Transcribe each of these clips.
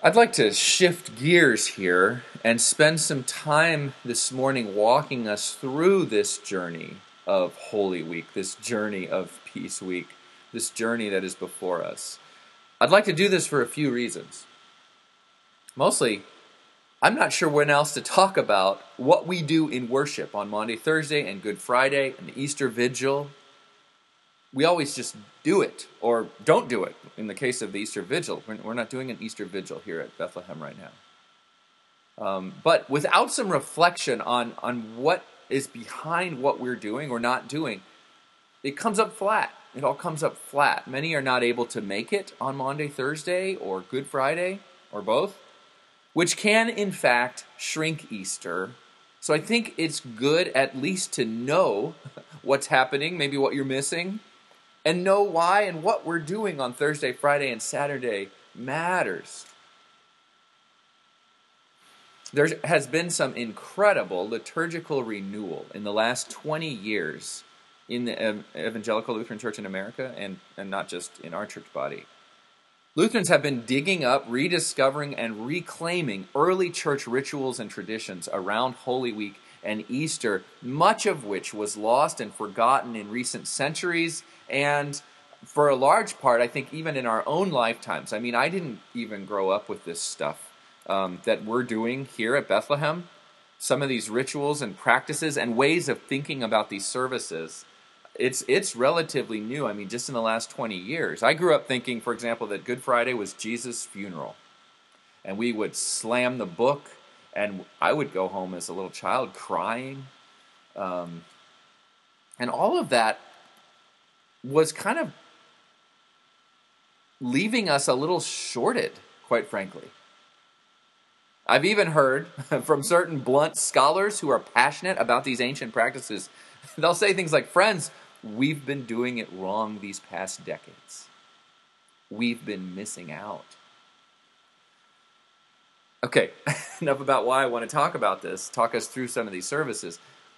I'd like to shift gears here and spend some time this morning walking us through this journey of Holy Week, this journey of Peace Week, this journey that is before us. I'd like to do this for a few reasons. Mostly, I'm not sure when else to talk about what we do in worship on Maundy, Thursday, and Good Friday, and the Easter Vigil. We always just do it, or don't do it. In the case of the Easter Vigil, we're not doing an Easter Vigil here at Bethlehem right now. But without some reflection on what is behind what we're doing or not doing, it comes up flat. It all comes up flat. Many are not able to make it on Maundy, Thursday, or Good Friday, or both, which can, in fact, shrink Easter. So I think it's good at least to know what's happening, maybe what you're missing, and know why and what we're doing on Thursday, Friday, and Saturday matters. There has been some incredible liturgical renewal in the last 20 years in the Evangelical Lutheran Church in America, and not just in our church body. Lutherans have been digging up, rediscovering, and reclaiming early church rituals and traditions around Holy Week and Easter, much of which was lost and forgotten in recent centuries, and for a large part, I think even in our own lifetimes. I mean, I didn't even grow up with this stuff that we're doing here at Bethlehem. Some of these rituals and practices and ways of thinking about these services, it's relatively new. I mean, just in the last 20 years. I grew up thinking, for example, that Good Friday was Jesus' funeral. And we would slam the book, and I would go home as a little child crying. And all of that was kind of leaving us a little shorted, quite frankly. I've even heard from certain blunt scholars who are passionate about these ancient practices, they'll say things like, friends, we've been doing it wrong these past decades. We've been missing out. Okay, enough about why I want to talk about this. Talk us through some of these services.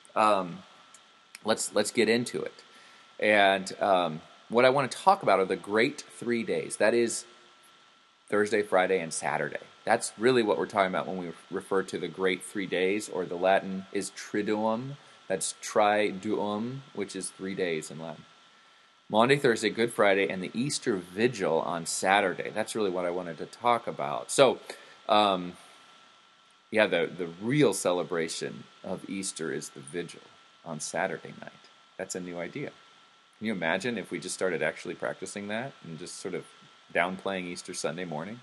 Let's get into it. And what I want to talk about are the great 3 days. That is Thursday, Friday, and Saturday. That's really what we're talking about when we refer to the great 3 days, or the Latin is Triduum. That's Triduum, which is 3 days in Latin. Maundy, Thursday, Good Friday, and the Easter Vigil on Saturday. That's really what I wanted to talk about. So, the real celebration of Easter is the Vigil on Saturday night. That's a new idea. Can you imagine if we just started actually practicing that and just sort of downplaying Easter Sunday morning?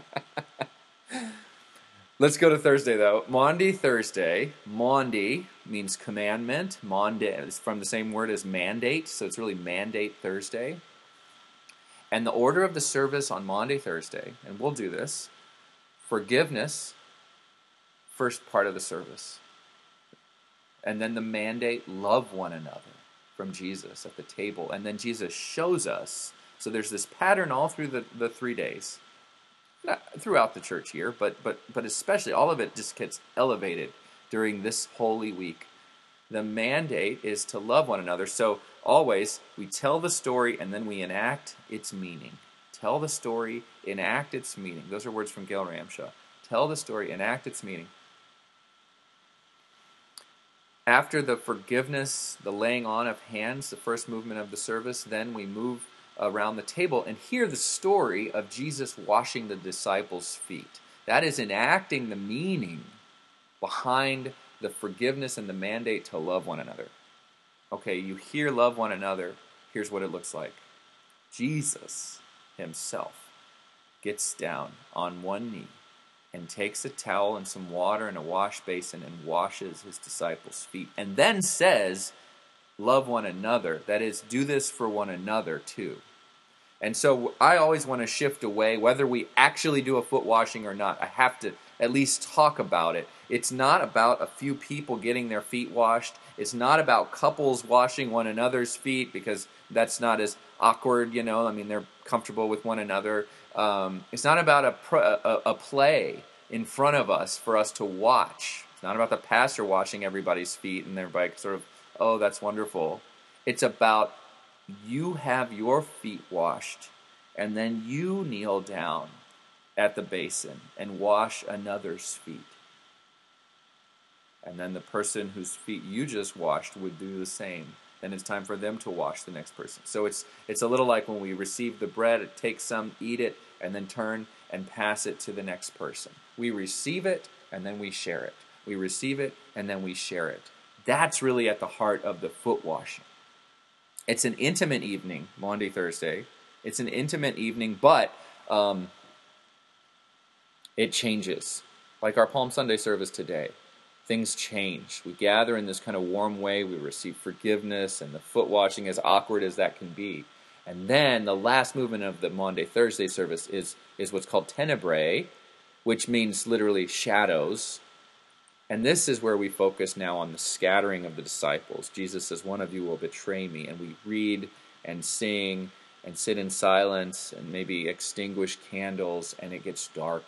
Let's go to Thursday, though. Maundy, Thursday. Maundy means commandment. Maundy is from the same word as mandate, so it's really mandate Thursday. And the order of the service on Maundy, Thursday, and we'll do this, forgiveness, first part of the service. And then the mandate, love one another, from Jesus at the table. And then Jesus shows us, so there's this pattern all through the 3 days, throughout the church year, but especially all of it just gets elevated during this Holy Week. The mandate is to love one another. So always we tell the story and then we enact its meaning. Tell the story, enact its meaning. Those are words from Gail Ramshaw. Tell the story, enact its meaning. After the forgiveness, the laying on of hands, the first movement of the service, then we move around the table and hear the story of Jesus washing the disciples' feet. That is enacting the meaning behind the forgiveness and the mandate to love one another. Okay, you hear love one another. Here's what it looks like. Jesus himself gets down on one knee and takes a towel and some water and a wash basin and washes his disciples' feet. And then says, love one another. That is, do this for one another too. And so I always want to shift away, whether we actually do a foot washing or not. I have to at least talk about it. It's not about a few people getting their feet washed. It's not about couples washing one another's feet, because that's not as awkward, I mean, they're comfortable with one another. It's not about a play in front of us for us to watch. It's not about the pastor washing everybody's feet and everybody sort of, oh, that's wonderful. It's about you have your feet washed, and then you kneel down at the basin and wash another's feet. And then the person whose feet you just washed would do the same. Then it's time for them to wash the next person. So it's a little like when we receive the bread, take some, eat it, and then turn and pass it to the next person. We receive it, and then we share it. We receive it, and then we share it. That's really at the heart of the foot washing. It's an intimate evening, Maundy Thursday. It's an intimate evening, but it changes. Like our Palm Sunday service today. Things change. We gather in this kind of warm way. We receive forgiveness and the foot washing, as awkward as that can be. And then the last movement of the Maundy Thursday service is what's called tenebrae, which means literally shadows. And this is where we focus now on the scattering of the disciples. Jesus says, one of you will betray me. And we read and sing and sit in silence and maybe extinguish candles, and it gets darker.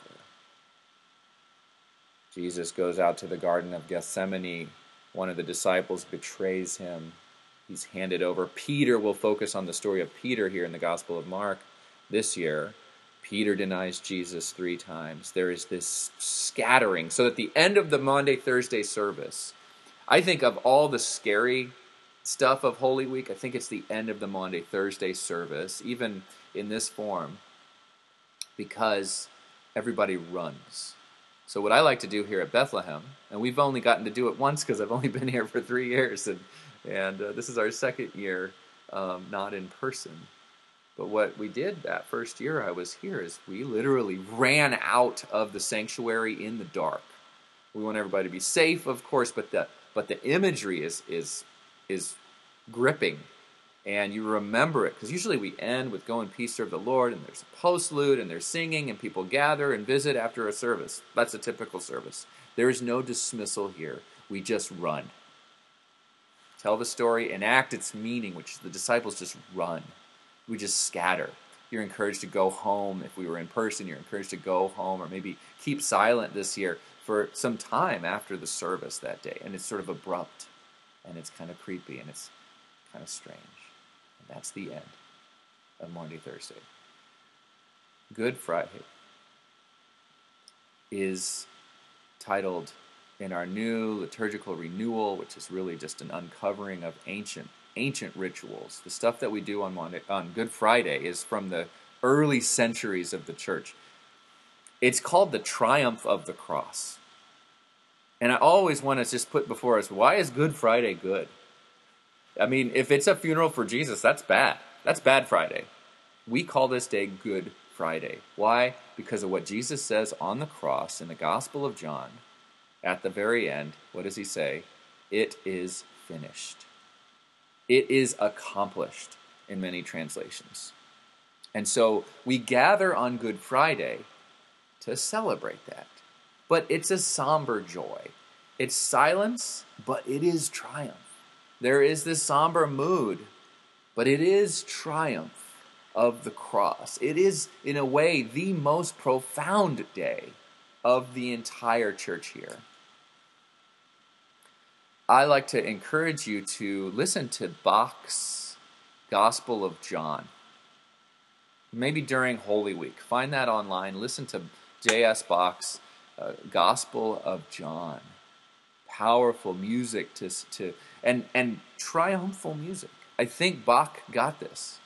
Jesus goes out to the Garden of Gethsemane. One of the disciples betrays him. He's handed over. Peter will focus on the story of Peter here in the Gospel of Mark this year. Peter denies Jesus 3 times. There is this scattering. So at the end of the Maundy Thursday service, I think of all the scary stuff of Holy Week, I think it's the end of the Maundy Thursday service, even in this form, because everybody runs. So what I like to do here at Bethlehem, and we've only gotten to do it once because I've only been here for 3 years, and this is our second year not in person. But what we did that first year I was here is we literally ran out of the sanctuary in the dark. We want everybody to be safe, of course, but the imagery is gripping. And you remember it, because usually we end with "Go in peace, serve the Lord," and there's a postlude, and there's singing, and people gather and visit after a service. That's a typical service. There is no dismissal here. We just run. Tell the story, enact its meaning, which is the disciples just run. We just scatter. You're encouraged to go home. If we were in person, you're encouraged to go home, or maybe keep silent this year for some time after the service that day. And it's sort of abrupt, and it's kind of creepy, and it's kind of strange. That's the end of Maundy Thursday. Good Friday is titled in our new liturgical renewal, which is really just an uncovering of ancient rituals. The stuff that we do on Good Friday is from the early centuries of the church. It's called the Triumph of the Cross. And I always want to just put before us, why is Good Friday good? I mean, if it's a funeral for Jesus, that's bad. That's bad Friday. We call this day Good Friday. Why? Because of what Jesus says on the cross in the Gospel of John. At the very end, what does he say? It is finished. It is accomplished in many translations. And so we gather on Good Friday to celebrate that. But it's a somber joy. It's silence, but it is triumph. There is this somber mood, but it is triumph of the cross. It is, in a way, the most profound day of the entire church here. I like to encourage you to listen to Bach's Gospel of John. Maybe during Holy Week. Find that online. Listen to J.S. Bach's Gospel of John. Powerful music and triumphal music. I think Bach got this.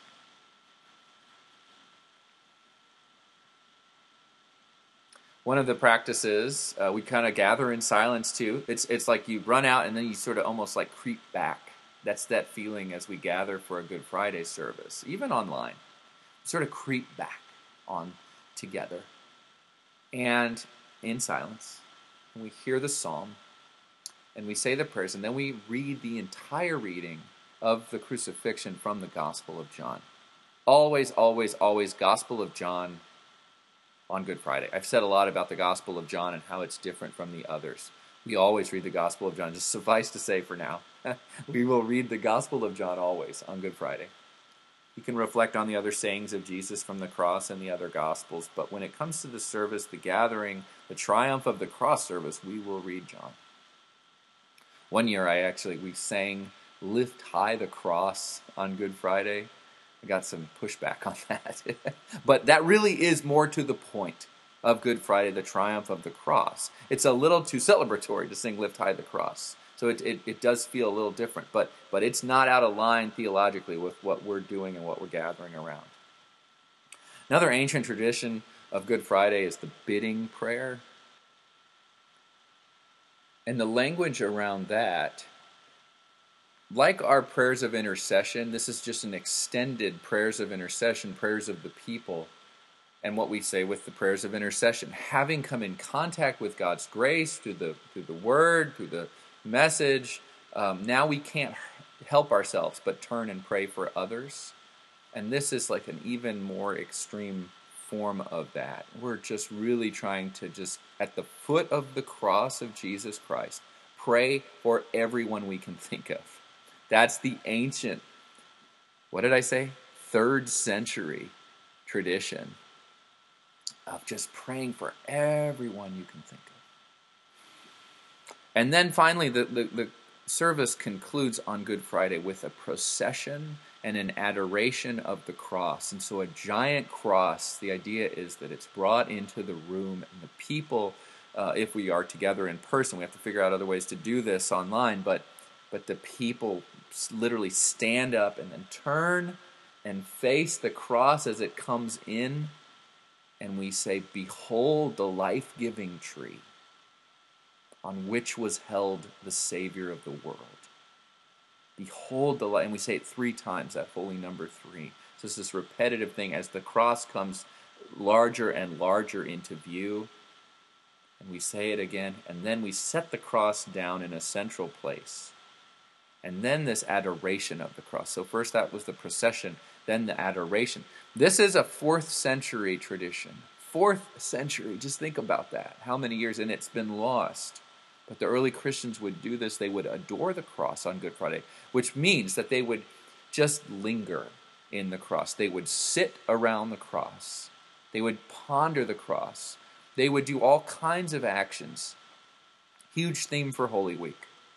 One of the practices, we kind of gather in silence too. It's like you run out and then you sort of almost like creep back. That's that feeling as we gather for a Good Friday service, even online. Sort of creep back on together. And in silence, we hear the psalm, and we say the prayers, and then we read the entire reading of the crucifixion from the Gospel of John. Always, always, always Gospel of John on Good Friday. I've said a lot about the Gospel of John and how it's different from the others. We always read the Gospel of John. Just suffice to say for now, we will read the Gospel of John always on Good Friday. You can reflect on the other sayings of Jesus from the cross and the other Gospels, but when it comes to the service, the gathering, the triumph of the cross service, we will read John. One year we sang Lift High the Cross on Good Friday. I got some pushback on that. But that really is more to the point. of Good Friday, the triumph of the cross. It's a little too celebratory to sing Lift High the Cross. So it does feel a little different, but it's not out of line theologically with what we're doing and what we're gathering around. Another ancient tradition of Good Friday is the bidding prayer. And the language around that, like our prayers of intercession, this is just an extended prayers of intercession, prayers of the people, and what we say with the prayers of intercession. Having come in contact with God's grace through the word, through the message, now we can't help ourselves but turn and pray for others. And this is like an even more extreme form of that. We're just really trying to just, at the foot of the cross of Jesus Christ, pray for everyone we can think of. That's the ancient, what did I say? 3rd century tradition of just praying for everyone you can think of. And then finally, the service concludes on Good Friday with a procession and an adoration of the cross. And so a giant cross, the idea is that it's brought into the room, and the people, if we are together in person, we have to figure out other ways to do this online, but the people literally stand up and then turn and face the cross as it comes in, and we say, "Behold the life-giving tree on which was held the Savior of the world." Behold the light, and we say it 3 times, that holy number 3. So it's this repetitive thing as the cross comes larger and larger into view, and we say it again, and then we set the cross down in a central place. And then this adoration of the cross. So first that was the procession, then the adoration. This is a 4th century tradition. 4th century, just think about that. How many years, and it's been lost. But the early Christians would do this. They would adore the cross on Good Friday, which means that they would just linger in the cross. They would sit around the cross. They would ponder the cross. They would do all kinds of actions. Huge theme for Holy Week.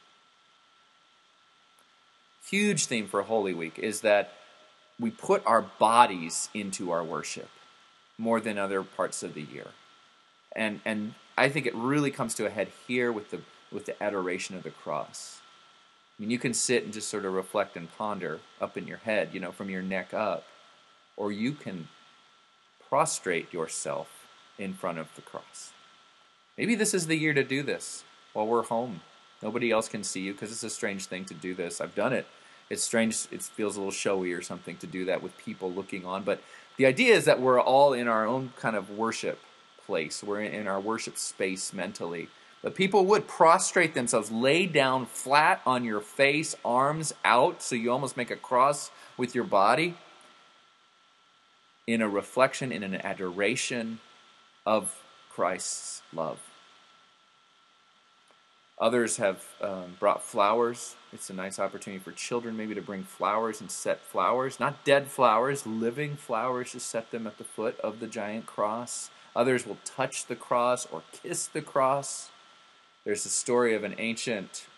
Huge theme for Holy Week is that we put our bodies into our worship more than other parts of the year. And I think it really comes to a head here with the adoration of the cross. I mean, you can sit and just sort of reflect and ponder up in your head, from your neck up, or you can prostrate yourself in front of the cross. Maybe this is the year to do this while we're home. Nobody else can see you because it's a strange thing to do this. I've done it. It's strange. It feels a little showy or something to do that with people looking on. But the idea is that we're all in our own kind of worship place. We're in our worship space mentally. But people would prostrate themselves, lay down flat on your face, arms out, so you almost make a cross with your body, in a reflection, in an adoration of Christ's love. Others have brought flowers. It's a nice opportunity for children maybe to bring flowers and set flowers, not dead flowers, living flowers, to set them at the foot of the giant cross. Others will touch the cross or kiss the cross. There's a story of an ancient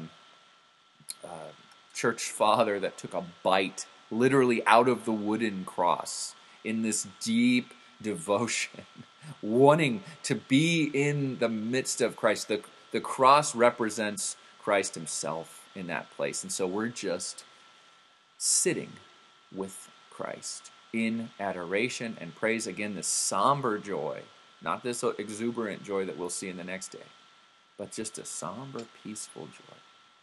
church father that took a bite literally out of the wooden cross in this deep devotion, wanting to be in the midst of Christ. The cross represents Christ himself in that place. And so we're just sitting with Christ in adoration and praise. Again, this somber joy, not this exuberant joy that we'll see in the next day, but just a somber, peaceful joy.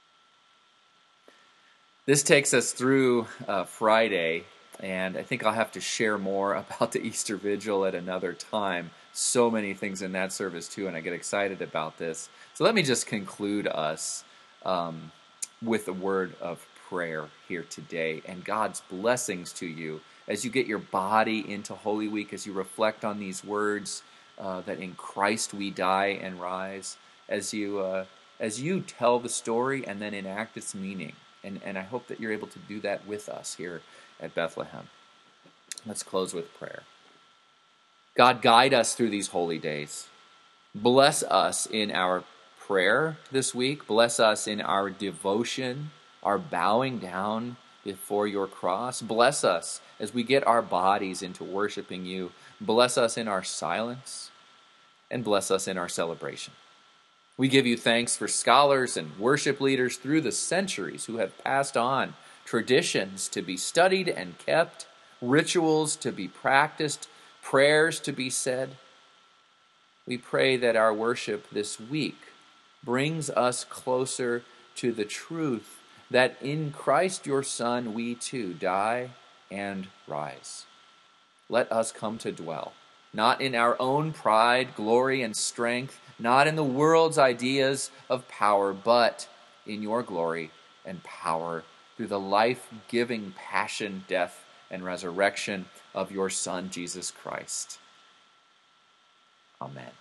This takes us through Friday, and I think I'll have to share more about the Easter Vigil at another time. So many things in that service too, and I get excited about this. So let me just conclude us with a word of prayer here today, and God's blessings to you as you get your body into Holy Week, as you reflect on these words that in Christ we die and rise, as you tell the story and then enact its meaning. And I hope that you're able to do that with us here at Bethlehem. Let's close with prayer. God, guide us through these holy days. Bless us in our prayer this week. Bless us in our devotion, our bowing down before your cross. Bless us as we get our bodies into worshiping you. Bless us in our silence. and bless us in our celebration. We give you thanks for scholars and worship leaders through the centuries who have passed on traditions to be studied and kept, rituals to be practiced, prayers to be said. We pray that our worship this week brings us closer to the truth that in Christ your Son we too die and rise. Let us come to dwell, not in our own pride, glory, and strength, not in the world's ideas of power, but in your glory and power through the life-giving passion, death, and resurrection of your Son, Jesus Christ. Amen.